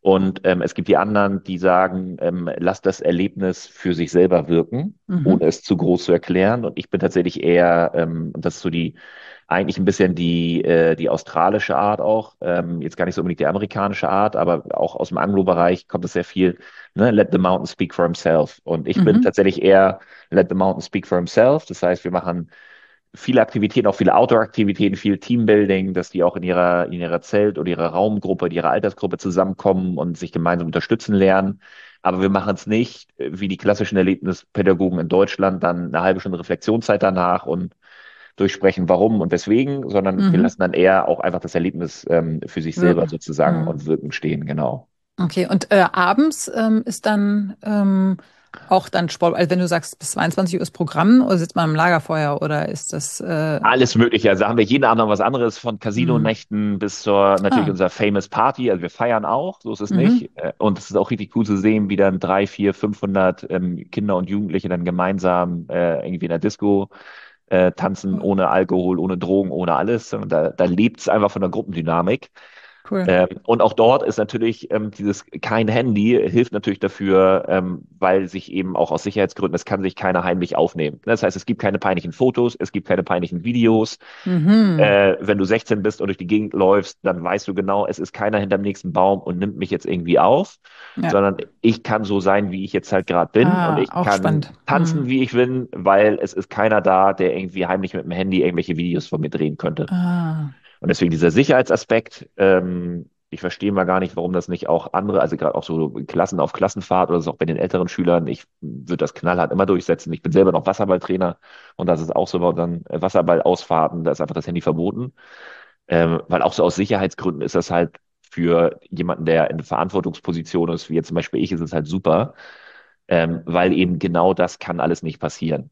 Und ähm, es gibt die anderen, die sagen, ähm, lass das Erlebnis für sich selber wirken, Mhm. ohne es zu groß zu erklären. Und ich bin tatsächlich eher, ähm, und das ist so die, eigentlich ein bisschen die, äh, die australische Art auch, ähm, jetzt gar nicht so unbedingt die amerikanische Art, aber auch aus dem Anglo-Bereich kommt es sehr viel, ne? Let the mountain speak for himself. Und ich bin Mhm. tatsächlich eher let the mountain speak for himself. Das heißt, wir machen viele Aktivitäten, auch viele Outdoor-Aktivitäten, viel Teambuilding, dass die auch in ihrer, in ihrer Zelt- oder ihrer Raumgruppe, in ihrer Altersgruppe zusammenkommen und sich gemeinsam unterstützen lernen. Aber wir machen es nicht äh, wie die klassischen Erlebnispädagogen in Deutschland, dann eine halbe Stunde Reflexionszeit danach und durchsprechen, warum und weswegen, sondern wir Mhm. lassen dann eher auch einfach das Erlebnis ähm, für sich selber Wirken. sozusagen Mhm. und wirken stehen, genau. Okay, und äh, abends ähm, ist dann ähm, auch dann Sport, also wenn du sagst, bis zweiundzwanzig Uhr ist Programm, oder sitzt man am Lagerfeuer oder ist das äh, Alles Mögliche. Also haben wir jeden Abend noch was anderes, von hm. Casino-Nächten bis zur natürlich Ah, unserer Famous Party. Also wir feiern auch, so ist es mhm. nicht. Äh, Und es ist auch richtig cool zu sehen, wie dann drei, vier, fünfhundert ähm, Kinder und Jugendliche dann gemeinsam äh, irgendwie in der Disco äh, tanzen, Cool. ohne Alkohol, ohne Drogen, ohne alles. Und da, da lebt es einfach von der Gruppendynamik. Cool. Ähm, und auch dort ist natürlich ähm, dieses kein Handy hilft natürlich dafür, ähm, weil sich eben auch aus Sicherheitsgründen, es kann sich keiner heimlich aufnehmen. Das heißt, es gibt keine peinlichen Fotos, es gibt keine peinlichen Videos. Mhm. Äh, wenn du sechzehn bist und durch die Gegend läufst, dann weißt du genau, es ist keiner hinterm nächsten Baum und nimmt mich jetzt irgendwie auf, Ja. sondern ich kann so sein, wie ich jetzt halt gerade bin und Ah, ich auch kann spannend. tanzen, Mhm. wie ich will, weil es ist keiner da, der irgendwie heimlich mit dem Handy irgendwelche Videos von mir drehen könnte. Ah. Und deswegen dieser Sicherheitsaspekt, ähm, ich verstehe mal gar nicht, warum das nicht auch andere, also gerade auch so Klassen auf Klassenfahrt oder so auch bei den älteren Schülern, ich würde das knallhart immer durchsetzen. Ich bin selber noch Wasserballtrainer und das ist auch so, bei unseren Wasserballausfahrten, da ist einfach das Handy verboten. Ähm, weil auch so aus Sicherheitsgründen ist das halt für jemanden, der in Verantwortungsposition ist, wie jetzt zum Beispiel ich, ist es halt super, ähm, weil eben genau das kann alles nicht passieren.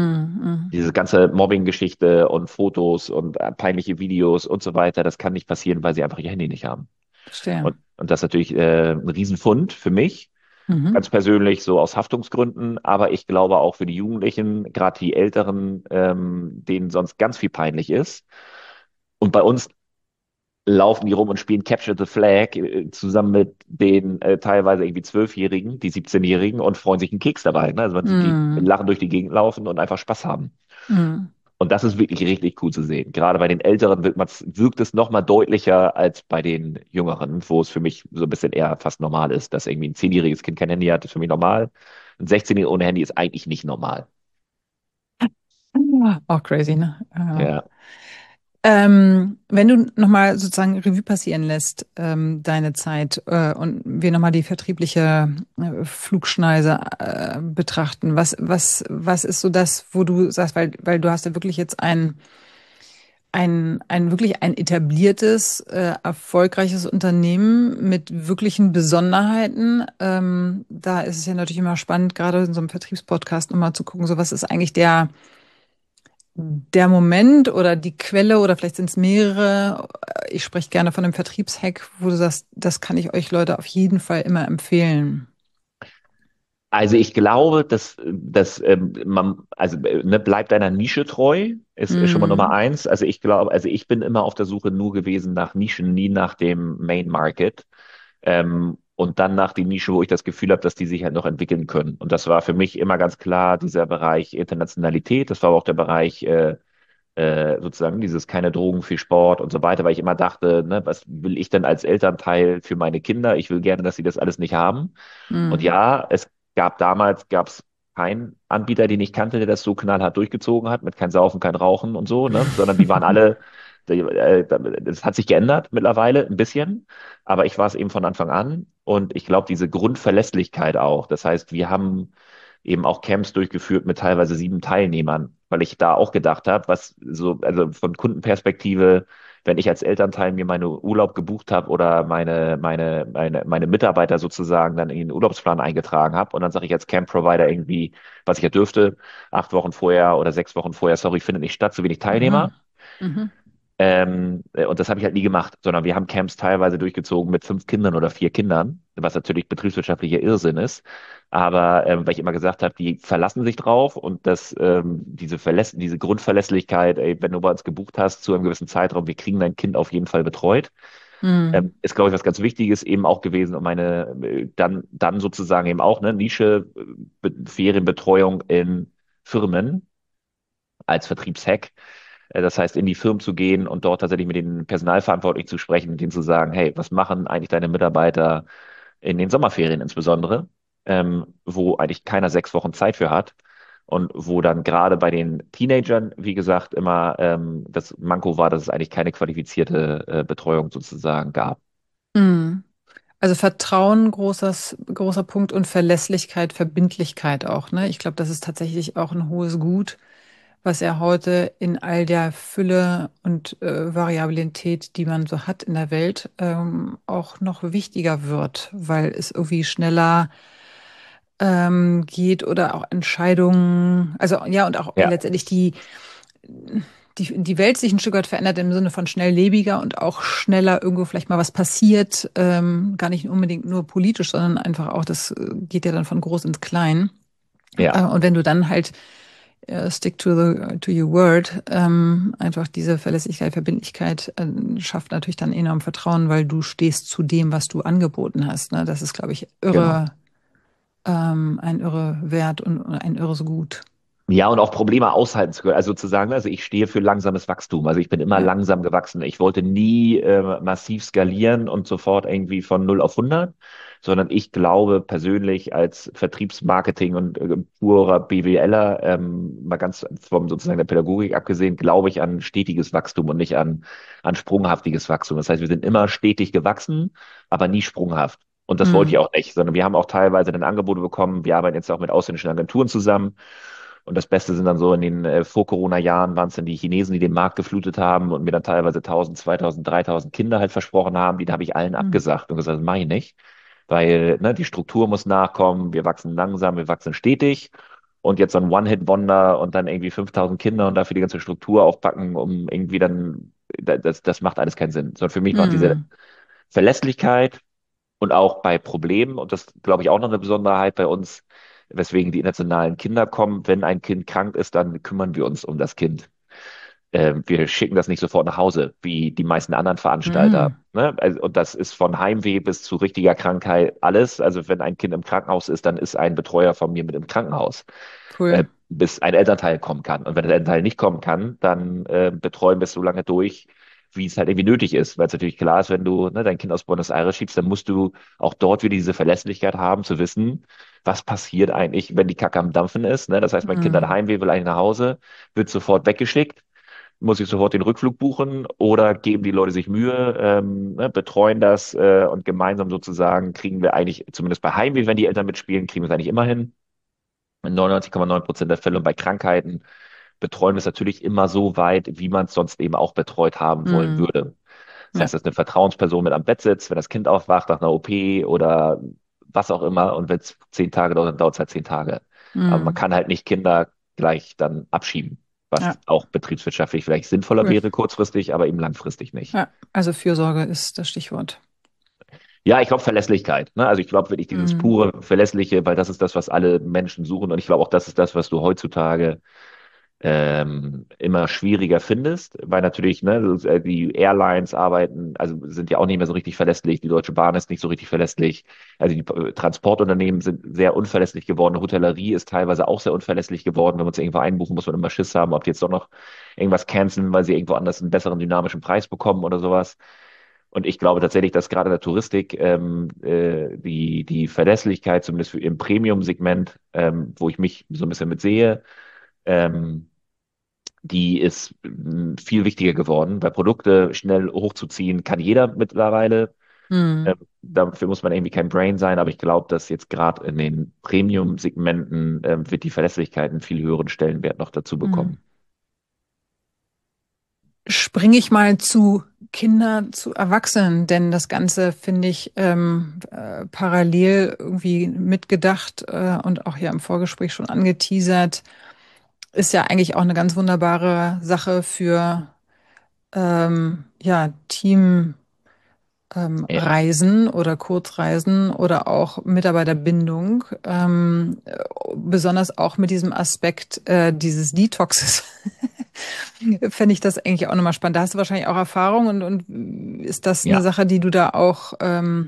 Mhm. Diese ganze Mobbing-Geschichte und Fotos und äh, peinliche Videos und so weiter, das kann nicht passieren, weil sie einfach ihr Handy nicht haben. Verstehe. Und, und das ist natürlich äh, ein Riesenfund für mich, Mhm. ganz persönlich, so aus Haftungsgründen, aber ich glaube auch für die Jugendlichen, gerade die Älteren, ähm, denen sonst ganz viel peinlich ist. Und bei uns laufen die rum und spielen Capture the Flag äh, zusammen mit den äh, teilweise irgendwie Zwölfjährigen, die siebzehnjährigen und freuen sich einen Keks dabei. Ne? Also man sieht die Mhm. lachen durch die Gegend laufen und einfach Spaß haben. Mhm. Und das ist wirklich richtig cool zu sehen. Gerade bei den Älteren wirkt, man's, wirkt es noch mal deutlicher als bei den Jüngeren, wo es für mich so ein bisschen eher fast normal ist, dass irgendwie ein zehnjähriges Kind kein Handy hat, ist für mich normal. Ein sechzehnjähriger ohne Handy ist eigentlich nicht normal. Ah, auch crazy, ne? Ja. Ja. Ähm, wenn du nochmal sozusagen Revue passieren lässt, ähm, deine Zeit, äh, und wir nochmal die vertriebliche äh, Flugschneise äh, betrachten, was, was, was ist so das, wo du sagst, weil, weil du hast ja wirklich jetzt ein, ein, ein wirklich ein etabliertes, äh, erfolgreiches Unternehmen mit wirklichen Besonderheiten. Ähm, da ist es ja natürlich immer spannend, gerade in so einem Vertriebspodcast nochmal zu gucken, so was ist eigentlich der der Moment oder die Quelle oder vielleicht sind es mehrere. Ich spreche gerne von einem Vertriebshack, wo du sagst, das kann ich euch Leute auf jeden Fall immer empfehlen. Also ich glaube, dass, dass ähm, man, also äh, ne, bleibt deiner Nische treu, ist, ist schon mal Nummer Mm, eins. Also ich glaube, also ich bin immer auf der Suche nur gewesen nach Nischen, nie nach dem Main Market. Ähm, und dann nach den Nischen, wo ich das Gefühl habe, dass die sich halt noch entwickeln können. Und das war für mich immer ganz klar dieser Bereich Internationalität. Das war aber auch der Bereich äh, äh, sozusagen dieses keine Drogen, viel Sport und so weiter, weil ich immer dachte, ne, was will ich denn als Elternteil für meine Kinder? Ich will gerne, dass sie das alles nicht haben. Und mm, ja, es gab damals, gab es keinen Anbieter, den ich kannte, der das so knallhart durchgezogen hat, mit kein Saufen, kein Rauchen und so, ne, sondern die waren alle, die, äh, das hat sich geändert mittlerweile ein bisschen, aber ich war es eben von Anfang an und ich glaube, diese Grundverlässlichkeit auch. Das heißt, wir haben eben auch Camps durchgeführt mit teilweise sieben Teilnehmern, weil ich da auch gedacht habe, was so, also von Kundenperspektive, wenn ich als Elternteil mir meine Urlaub gebucht habe oder meine, meine, meine, meine Mitarbeiter sozusagen dann in den Urlaubsplan eingetragen habe und dann sage ich als Camp-Provider irgendwie, was ich ja dürfte, acht Wochen vorher oder sechs Wochen vorher, sorry, findet nicht statt, zu wenig mhm, Teilnehmer. mhm, Ähm, äh, und das habe ich halt nie gemacht, sondern wir haben Camps teilweise durchgezogen mit fünf Kindern oder vier Kindern, was natürlich betriebswirtschaftlicher Irrsinn ist. Aber ähm, weil ich immer gesagt habe, die verlassen sich drauf und das, ähm, diese Verläss diese Grundverlässlichkeit, ey, wenn du bei uns gebucht hast zu einem gewissen Zeitraum, wir kriegen dein Kind auf jeden Fall betreut. Mhm. Ähm, ist, glaube ich, was ganz Wichtiges eben auch gewesen, um eine, äh, dann, dann sozusagen eben auch, ne, Nische, äh, Be- Ferienbetreuung in Firmen als Vertriebshack. Äh, Das heißt, in die Firmen zu gehen und dort tatsächlich mit den Personalverantwortlichen zu sprechen und denen zu sagen, hey, was machen eigentlich deine Mitarbeiter in den Sommerferien insbesondere, ähm, wo eigentlich keiner sechs Wochen Zeit für hat und wo dann gerade bei den Teenagern, wie gesagt, immer ähm, das Manko war, dass es eigentlich keine qualifizierte äh, Betreuung sozusagen gab. Mhm. Also Vertrauen, großes, großer Punkt und Verlässlichkeit, Verbindlichkeit auch, ne? Ich glaube, das ist tatsächlich auch ein hohes Gut, was ja heute in all der Fülle und äh, Variabilität, die man so hat in der Welt, ähm, auch noch wichtiger wird, weil es irgendwie schneller ähm, geht oder auch Entscheidungen, also ja, und auch Ja, letztendlich die, die, die Welt sich ein Stück weit verändert im Sinne von schnelllebiger und auch schneller irgendwo vielleicht mal was passiert, ähm, gar nicht unbedingt nur politisch, sondern einfach auch, das äh, geht ja dann von groß ins Klein. ja, Äh, und wenn du dann halt äh, stick to the, to your word, ähm, einfach diese Verlässlichkeit, Verbindlichkeit äh, schafft natürlich dann enorm Vertrauen, weil du stehst zu dem, was du angeboten hast. Ne? Das ist, glaube ich, genau. irre, ähm, ein irre Wert und, und ein irres Gut. Ja, und auch Probleme aushalten zu können. Also sozusagen, also ich stehe für langsames Wachstum. Also ich bin immer Ja. langsam gewachsen. Ich wollte nie äh, massiv skalieren und sofort irgendwie von null auf hundert, sondern ich glaube persönlich als Vertriebsmarketing und äh, purer BWLer, ähm, mal ganz vom sozusagen der Pädagogik abgesehen, glaube ich an stetiges Wachstum und nicht an, an sprunghaftiges Wachstum. Das heißt, wir sind immer stetig gewachsen, aber nie sprunghaft. Und das wollte ich Hm. auch nicht, sondern wir haben auch teilweise dann Angebote bekommen. Wir arbeiten jetzt auch mit ausländischen Agenturen zusammen. Und das Beste sind dann so in den äh, Vor-Corona-Jahren waren es dann die Chinesen, die den Markt geflutet haben und mir dann teilweise tausend, zweitausend, dreitausend Kinder halt versprochen haben. Die habe ich allen Hm. abgesagt und gesagt, das mache ich nicht, weil ne, die Struktur muss nachkommen. Wir wachsen langsam, wir wachsen stetig. Und jetzt so ein One-Hit-Wonder und dann irgendwie fünftausend Kinder und dafür die ganze Struktur aufpacken, um irgendwie dann, das, das macht alles keinen Sinn. Sondern für mich macht diese Hm. Verlässlichkeit und auch bei Problemen, und das glaube ich auch noch eine Besonderheit bei uns, weswegen die internationalen Kinder kommen, wenn ein Kind krank ist, dann kümmern wir uns um das Kind. Ähm, wir schicken das nicht sofort nach Hause, wie die meisten anderen Veranstalter. Hm. Ne? Also, und das ist von Heimweh bis zu richtiger Krankheit alles. Also wenn ein Kind im Krankenhaus ist, dann ist ein Betreuer von mir mit im Krankenhaus, Cool. äh, bis ein Elternteil kommen kann. Und wenn der Elternteil nicht kommen kann, dann äh, betreuen wir es so lange durch, wie es halt irgendwie nötig ist. Weil es natürlich klar ist, wenn du ne, dein Kind aus Buenos Aires schiebst, dann musst du auch dort wieder diese Verlässlichkeit haben, zu wissen, was passiert eigentlich, wenn die Kacke am Dampfen ist. Ne? Das heißt, mein Kind hat Hm. Heimweh, will eigentlich nach Hause, wird sofort weggeschickt, muss ich sofort den Rückflug buchen oder geben die Leute sich Mühe, ähm, ne, betreuen das äh, und gemeinsam sozusagen kriegen wir eigentlich, zumindest bei Heimweh, wenn die Eltern mitspielen, kriegen wir es eigentlich immer hin. In neunundneunzig Komma neun Prozent der Fälle und bei Krankheiten betreuen wir es natürlich immer so weit, wie man es sonst eben auch betreut haben wollen Hm. würde. Das Ja. heißt, dass eine Vertrauensperson mit am Bett sitzt, wenn das Kind aufwacht nach einer O P oder was auch immer. Und wenn es zehn Tage dauert, dann dauert es halt zehn Tage. Aber man Hm. kann halt nicht Kinder gleich dann abschieben, was Ja. auch betriebswirtschaftlich vielleicht sinnvoller Cool. wäre kurzfristig, aber eben langfristig nicht. Ja. Also Fürsorge ist das Stichwort. Ja, ich glaube Verlässlichkeit. Ne? Also ich glaube wirklich dieses Hm. pure Verlässliche, weil das ist das, was alle Menschen suchen. Und ich glaube auch, das ist das, was du heutzutage ähm, immer schwieriger findest, weil natürlich ne, so, äh, die Airlines arbeiten, also sind ja auch nicht mehr so richtig verlässlich, die Deutsche Bahn ist nicht so richtig verlässlich, also die äh, Transportunternehmen sind sehr unverlässlich geworden, Hotellerie ist teilweise auch sehr unverlässlich geworden, wenn wir uns irgendwo einbuchen, muss man immer Schiss haben, ob die jetzt doch noch irgendwas canceln, weil sie irgendwo anders einen besseren dynamischen Preis bekommen oder sowas. Und ich glaube tatsächlich, dass gerade in der Touristik ähm, äh, die, die Verlässlichkeit, zumindest für im Premium-Segment, ähm, wo ich mich so ein bisschen mit sehe, ähm, die ist mh, viel wichtiger geworden, weil Produkte schnell hochzuziehen kann jeder mittlerweile. Hm. Ähm, dafür muss man irgendwie kein Brain sein, aber ich glaube, dass jetzt gerade in den Premium-Segmenten ähm, wird die Verlässlichkeit einen viel höheren Stellenwert noch dazu Hm. bekommen. Springe ich mal zu Kinder, zu Erwachsenen, denn das Ganze finde ich ähm, äh, parallel irgendwie mitgedacht äh, und auch hier im Vorgespräch schon angeteasert, ist ja eigentlich auch eine ganz wunderbare Sache für ähm, ja, Team. Ähm, Ja, Reisen oder Kurzreisen oder auch Mitarbeiterbindung, ähm, äh, besonders auch mit diesem Aspekt äh, dieses Detoxes, fände ich das eigentlich auch nochmal spannend. Da hast du wahrscheinlich auch Erfahrung und, und ist das eine Ja. Sache, die du da auch ähm,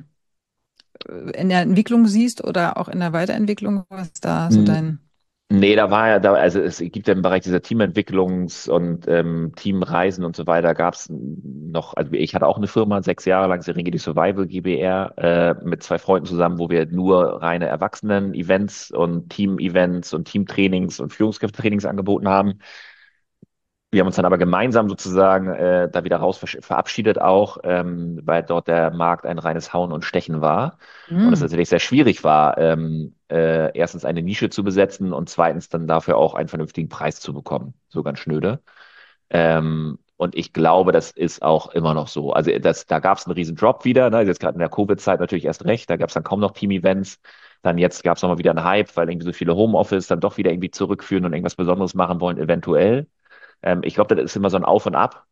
in der Entwicklung siehst oder auch in der Weiterentwicklung? Was ist da so dein... Nee, da war ja da, also es gibt ja im Bereich dieser Teamentwicklungs- und ähm, Teamreisen und so weiter, gab es noch, also ich hatte auch eine Firma, sechs Jahre lang, Serengeti Survival GbR, äh, mit zwei Freunden zusammen, wo wir nur reine Erwachsenen-Events und Team-Events und Teamtrainings und Führungskräftetrainings angeboten haben. Wir haben uns dann aber gemeinsam sozusagen äh, da wieder raus versch- verabschiedet auch, ähm, weil dort der Markt ein reines Hauen und Stechen war und es Hm. natürlich sehr schwierig war, ähm, äh, erstens eine Nische zu besetzen und zweitens dann dafür auch einen vernünftigen Preis zu bekommen. So ganz schnöde. Ähm, und ich glaube, das ist auch immer noch so. Also das, da gab es einen riesen Drop wieder, ne? Jetzt gerade in der Covid-Zeit natürlich erst recht. Da gab es dann kaum noch Team-Events. Dann jetzt gab es nochmal wieder einen Hype, weil irgendwie so viele Homeoffice dann doch wieder irgendwie zurückführen und irgendwas Besonderes machen wollen, eventuell. Ähm, ich glaube, das ist immer so ein Auf und Ab,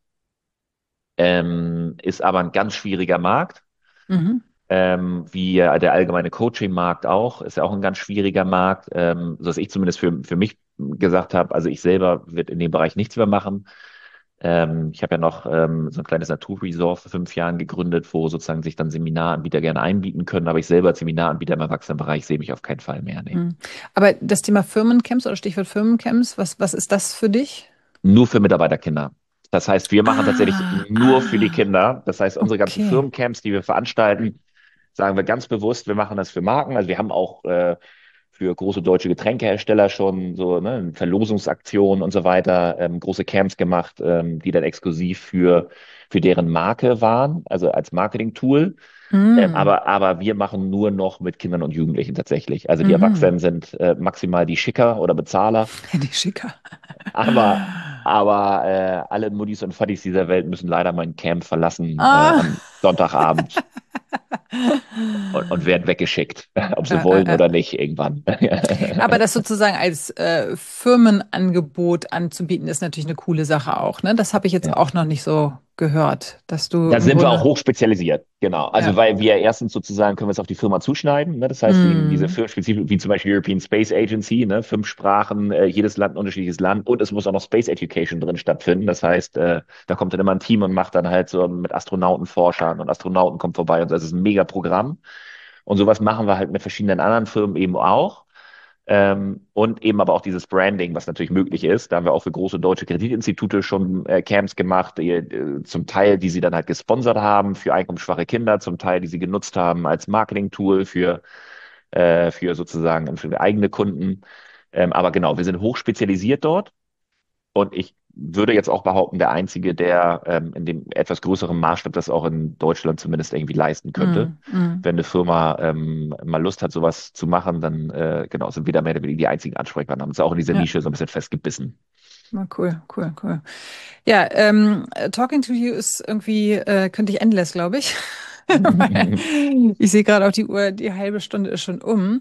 ähm, ist aber ein ganz schwieriger Markt, Mhm. ähm, wie äh, der allgemeine Coaching-Markt auch, ist ja auch ein ganz schwieriger Markt, ähm, so dass ich zumindest für, für mich gesagt habe, also ich selber werde in dem Bereich nichts mehr machen. Ähm, ich habe ja noch ähm, so ein kleines Naturresort vor fünf Jahren gegründet, wo sozusagen sich dann Seminaranbieter gerne einbieten können, aber ich selber als Seminaranbieter im Erwachsenenbereich sehe mich auf keinen Fall mehr. Nee. Hm. Aber das Thema Firmencamps oder Stichwort Firmencamps, was, was ist das für dich? Nur für Mitarbeiterkinder. Das heißt, wir machen tatsächlich Ah, nur für die ah, Kinder. Das heißt, unsere ganzen okay. Firmencamps, die wir veranstalten, sagen wir ganz bewusst, wir machen das für Marken. Also wir haben auch äh, für große deutsche Getränkehersteller schon so ne, Verlosungsaktionen und so weiter, ähm, große Camps gemacht, ähm, die dann exklusiv für, für deren Marke waren, also als Marketing-Tool. Ähm, Hm. aber, aber wir machen nur noch mit Kindern und Jugendlichen tatsächlich. Also die Mhm. Erwachsenen sind äh, maximal die Schicker oder Bezahler. Die Schicker. Aber, aber äh, alle Muddis und Fattis dieser Welt müssen leider mein Camp verlassen äh, Ah. am Sonntagabend und, und werden weggeschickt, ob sie Äh, äh, wollen äh. oder nicht irgendwann. Aber das sozusagen als äh, Firmenangebot anzubieten, ist natürlich eine coole Sache auch, ne? Das habe ich jetzt Ja. auch noch nicht so gehört, dass du Da im sind wir auch Grunde, hochspezialisiert, genau. ja. Also weil wir erstens sozusagen können wir es auf die Firma zuschneiden. Ne? Das heißt, die, diese Hm. Firmenspezifisch, wie zum Beispiel European Space Agency, ne? Fünf Sprachen, äh, jedes Land ein unterschiedliches Land und es muss auch noch Space Education drin stattfinden. Das heißt, äh, da kommt dann immer ein Team und macht dann halt so mit Astronautenforschern und Astronauten kommt vorbei und so. Das ist ein mega Programm. Und sowas machen wir halt mit verschiedenen anderen Firmen eben auch. Ähm, und eben aber auch dieses Branding, was natürlich möglich ist. Da haben wir auch für große deutsche Kreditinstitute schon äh, Camps gemacht, die, äh, zum Teil, die sie dann halt gesponsert haben für einkommensschwache Kinder, zum Teil, die sie genutzt haben als Marketing-Tool für, äh, für sozusagen für eigene Kunden. Ähm, aber genau, wir sind hochspezialisiert dort. Und ich würde jetzt auch behaupten, der Einzige, der ähm, in dem etwas größeren Maßstab das auch in Deutschland zumindest irgendwie leisten könnte. Hm. Hm. Wenn eine Firma ähm, mal Lust hat, sowas zu machen, dann äh, genau, sind wir da mehr oder weniger die einzigen Ansprechpartner. Haben uns auch in dieser Ja, Nische so ein bisschen festgebissen. na cool, cool, cool. Ja, ähm, Talking to you ist irgendwie, äh, könnte ich endless, glaube ich. Weil ich sehe gerade auf die Uhr, die halbe Stunde ist schon um.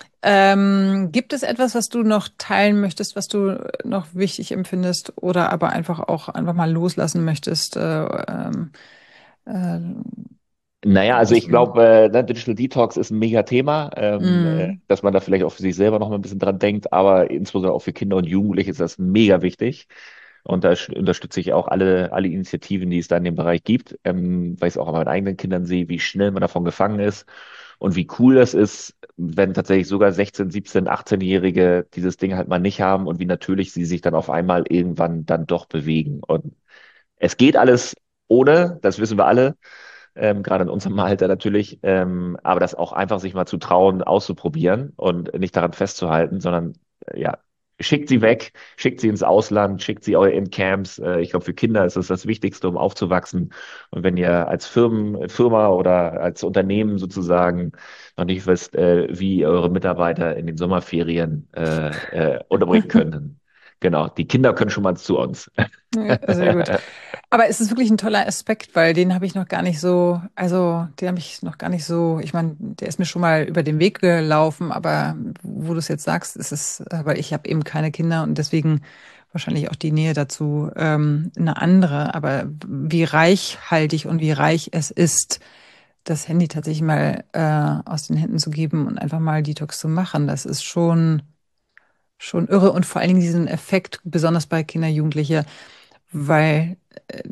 Ähm, gibt es etwas, was du noch teilen möchtest, was du noch wichtig empfindest oder aber einfach auch einfach mal loslassen möchtest? Äh, ähm, äh, Naja, also was ich du, glaube, äh, ne, Digital Detox ist ein Mega-Thema, ähm, äh, mm, dass man da vielleicht auch für sich selber noch mal ein bisschen dran denkt, aber insbesondere auch für Kinder und Jugendliche ist das mega wichtig. Und da sch- unterstütze ich auch alle, alle Initiativen, die es da in dem Bereich gibt, ähm, weil ich es auch an meinen eigenen Kindern sehe, wie schnell man davon gefangen ist und wie cool das ist, wenn tatsächlich sogar sechzehn, siebzehn, achtzehn-Jährige dieses Ding halt mal nicht haben und wie natürlich sie sich dann auf einmal irgendwann dann doch bewegen. Und es geht alles ohne, das wissen wir alle, ähm, gerade in unserem Alter natürlich, ähm, aber das auch einfach sich mal zu trauen, auszuprobieren und nicht daran festzuhalten, sondern äh, ja, schickt sie weg, schickt sie ins Ausland, schickt sie auch in Camps. Äh, ich glaube, für Kinder ist das das Wichtigste, um aufzuwachsen. Und wenn ihr als Firmen, Firma oder als Unternehmen sozusagen noch nicht wisst, äh, wie ihr eure Mitarbeiter in den Sommerferien äh, äh, unterbringen könnt, dann genau, die Kinder können schon mal zu uns. ja, sehr gut. Aber es ist wirklich ein toller Aspekt, weil den habe ich noch gar nicht so, also den habe ich noch gar nicht so, ich meine, der ist mir schon mal über den Weg gelaufen, aber wo du es jetzt sagst, ist es, äh, weil ich habe eben keine Kinder und deswegen wahrscheinlich auch die Nähe dazu ähm, eine andere. Aber wie reichhaltig und wie reich es ist, das Handy tatsächlich mal äh, aus den Händen zu geben und einfach mal Detox zu machen, das ist schon, schon irre und vor allen Dingen diesen Effekt, besonders bei Kinder, Jugendliche, weil äh,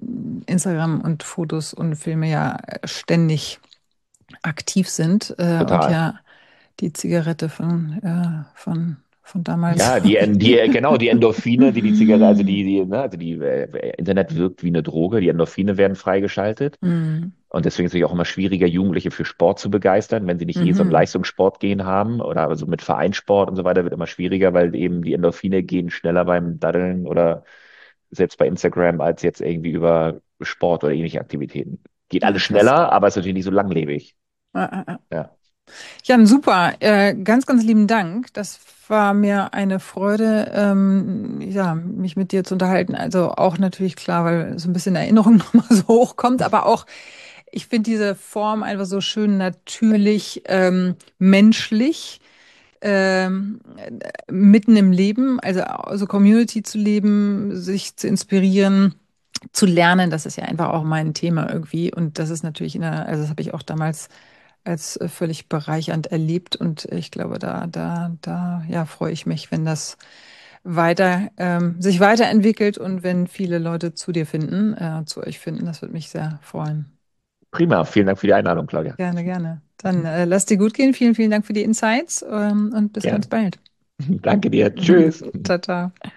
Instagram und Fotos und Filme ja ständig aktiv sind äh, und Total. ja die Zigarette von, äh, von, von damals. Ja, die, die, genau, die Endorphine, die die Zigarette, also die, die, ne, also die äh, Internet wirkt wie eine Droge, die Endorphine werden freigeschaltet. Mhm. Und deswegen ist es natürlich auch immer schwieriger, Jugendliche für Sport zu begeistern, wenn sie nicht eh so ein Mhm. Leistungssportgehen haben oder also mit Vereinssport und so weiter wird immer schwieriger, weil eben die Endorphine gehen schneller beim Daddeln oder selbst bei Instagram als jetzt irgendwie über Sport oder ähnliche Aktivitäten. Geht Ja, alles krass. schneller, aber ist natürlich nicht so langlebig. Ja, ja, ja. Ja, Jan, super. Äh, ganz, ganz lieben Dank. Das war mir eine Freude, ähm, ja, mich mit dir zu unterhalten. Also auch natürlich klar, weil so ein bisschen Erinnerung nochmal so hochkommt, aber auch, ich finde diese Form einfach so schön natürlich, ähm, menschlich, ähm, mitten im Leben, also, also Community zu leben, sich zu inspirieren, zu lernen, das ist ja einfach auch mein Thema irgendwie. Und das ist natürlich in der, also das habe ich auch damals als äh, völlig bereichernd erlebt. Und ich glaube, da, da, da, ja, freue ich mich, wenn das weiter, ähm, sich weiterentwickelt und wenn viele Leute zu dir finden, äh, zu euch finden. Das würde mich sehr freuen. prima. Vielen Dank für die Einladung, Claudia. Gerne, gerne. Dann äh, lass dir gut gehen. Vielen, vielen Dank für die Insights, ähm, und bis ganz Gern. bald. Danke dir. Tschüss. Ciao, ciao.